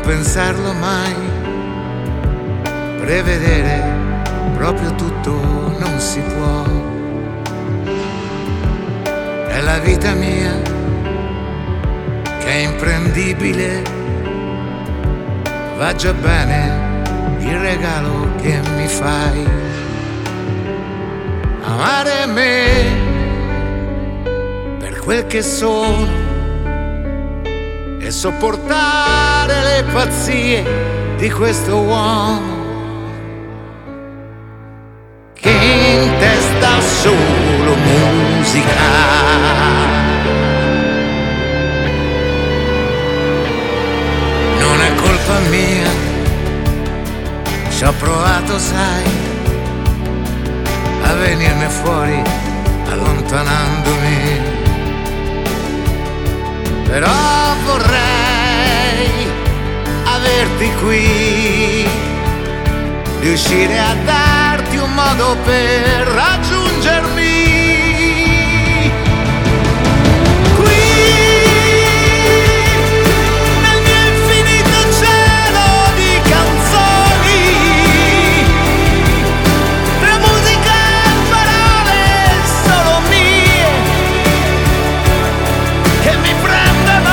pensarlo mai, prevedere proprio tutto non si può. È la vita mia che è imprendibile, va già bene il regalo che mi fai. Amare me per quel che sono e sopportare le pazzie di questo uomo che in testa ha solo musica. Non è colpa mia, ci ho provato, sai, a venirne fuori allontanandomi, però vorrei averti qui, riuscire a darti un modo per raggiungermi. Qui, nel mio infinito cielo di canzoni, tra musica e parole solo mie, che mi prendono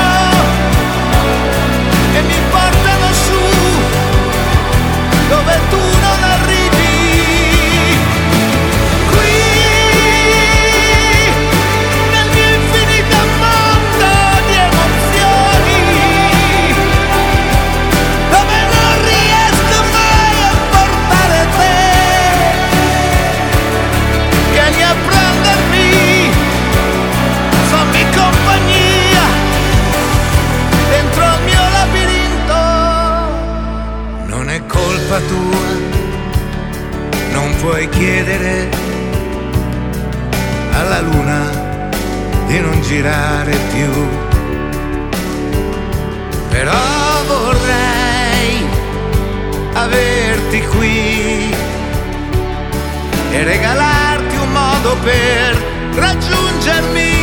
e mi portano su dove tu non arrivi. Qui, nel mio infinito mondo di emozioni, dove non riesco mai a portare te. Vieni a prendermi, fammi compagnia dentro il mio labirinto. Non è colpa tua, non puoi chiedere alla luna di non girare più, però vorrei averti qui e regalarti un modo per raggiungermi.